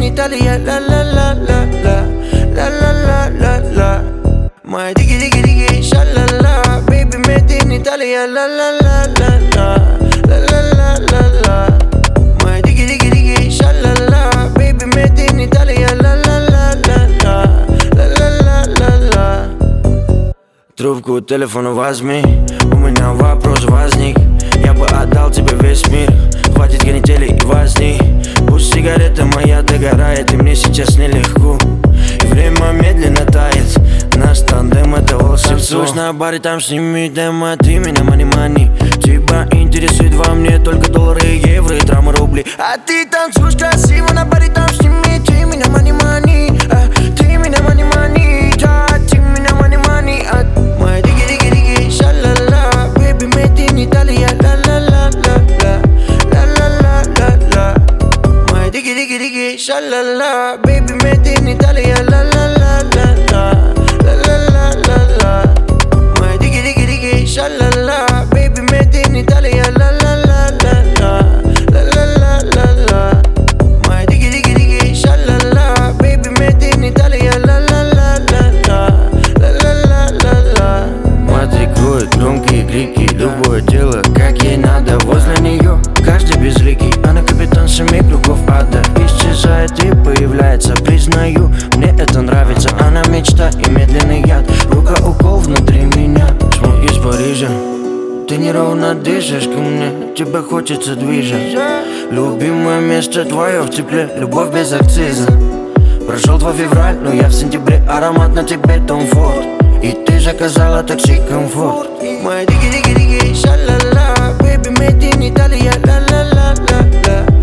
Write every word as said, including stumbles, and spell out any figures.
in Italia, la la la la la, la la la la la. My diggy diggy diggy, sha la la, baby made in Italia, la la la la la, la la la la la. My diggy diggy diggy, sha la la, baby made in Italia, la la la la la, la la la la la. Трубку телефона возьми, у меня вопрос возник. Я бы отдал тебе весь мир, хватит канители и возни. Пусть сигарета моя догорает, и мне сейчас нелегко. И время медленно тает, наш тандем это волшебство. Танцуешь на баре, там сними демо, ты меня мани-мани. Тебя интересует во мне только доллары, евро и трамы, рубли. А ты танцуешь красиво на баре, там сними, ты меня мани-мани. Ты меня мани-мани, да, ты меня мани-мани. My diggy-diggy-diggy, sha-la-la, baby made in Italia, la-la-la-la-la, la-la-la-la-la. My diggy-diggy-diggy, sha-la-la, baby made in Italia, la-la-la-la-la, la-la-la-la-la. My diggy-diggy-diggy, sha-la-la, baby made in Italia, la-la-la-la-la, la-la-la-la-la. My diggy-diggy-diggy, sha-la-la, baby made in Italia, la-la-la-la-la, la-la-la-la-la. Матрикует громкие крики, любое дело, как ей надо. Возле нее каждый безликий, она капитан семи кругов ада. Исчезает и появляется, признаю, мне это нравится. Она мечта и медленный яд, рука укол внутри меня. Шму из Парижа, ты неровно дышишь ко мне, тебе хочется движать. Любимое место твое в тепле, любовь без акциза. Прошел твой февраль, но я в сентябре, аромат на тебе Том Форд. И ты заказала такси комфорт. My diggy diggy diggy, sha la la, baby made in Italia, la la la la la.